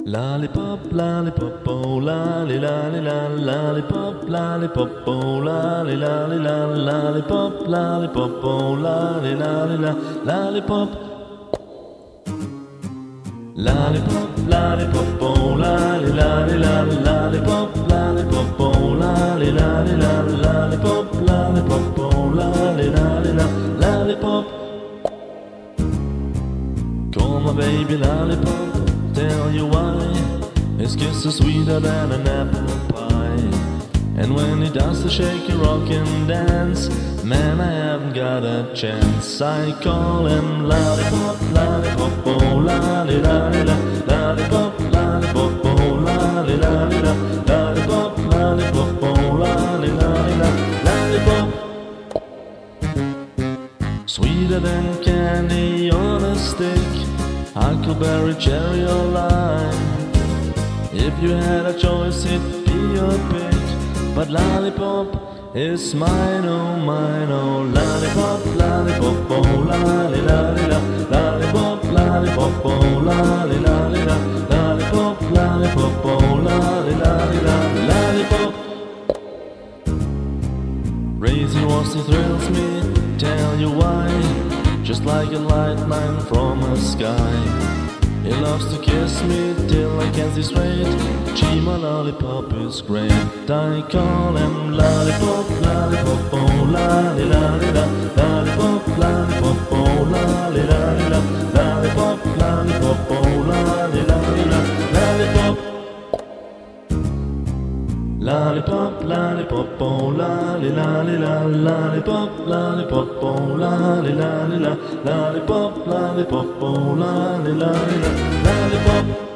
Lollipop, lollipop, oh, lolly, lolly, lolly, lollipop, lollipop, oh, lolly, lolly, lolly, lollipop, lollipop, oh, lolly, lolly, lollipop. Lollipop, lollipop, oh, lolly, lolly, lolly, lollipop, lollipop, oh, lolly, lolly, lolly, lollipop, lollipop, oh, lolly, lolly, lollipop. Call my baby lollipop, tell you why. His kiss is sweeter than an apple pie. And when he does the shaky rock and dance, man, I haven't got a chance. I call him lollipop, lollipop, oh, lolly, lolly, lollipop, lollipop, oh, lolly, lolly, lollipop, lollipop, oh, lolly, lolly, lollipop. Sweeter than candy on a stick, huckleberry, cherry or lime. If you had a choice, it'd be your pick. But lollipop is mine, oh mine, oh. Lollipop, lollipop, oh, lolly, lolly, lollipop, lollipop, oh, lolly, lolly, lollipop, lollipop, oh, lolly, lolly, lollipop. Racing Rossi thrills me, tell you why. Just like a lightning from the sky. He loves to kiss me till I can't see straight. Gee, my lollipop is great. I call him lollipop, lollipop, oh, lolly, lolly, lollipop, lollipop, oh, lolly, lolly, lollipop, lollipop, oh, lolly, lolly, lollipop. Lollipop, lollipop, oh, lolly, lolly, lollipop, lollipop, oh, lolly, lolly, lollipop, lollipop, oh, lolly, lolly, lollipop.